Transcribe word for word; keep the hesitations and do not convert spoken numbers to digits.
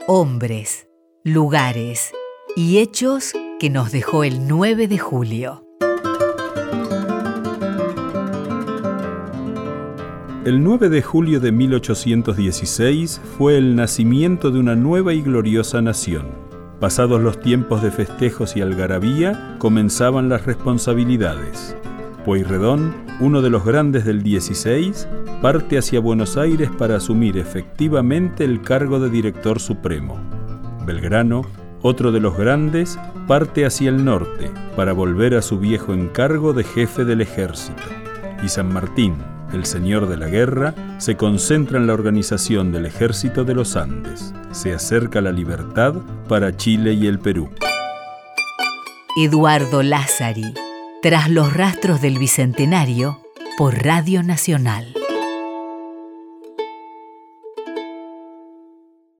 hombres, lugares y hechos que nos dejó el nueve de julio. El nueve de julio de mil ochocientos dieciséis fue el nacimiento de una nueva y gloriosa nación. Pasados los tiempos de festejos y algarabía, comenzaban las responsabilidades. Pueyrredón, uno de los grandes del dieciséis, parte hacia Buenos Aires para asumir efectivamente el cargo de director supremo. Belgrano, otro de los grandes, parte hacia el norte para volver a su viejo encargo de jefe del ejército. Y San Martín, el señor de la guerra, se concentra en la organización del ejército de los Andes. Se acerca la libertad para Chile y el Perú. Eduardo Lázari, tras los rastros del Bicentenario, por Radio Nacional.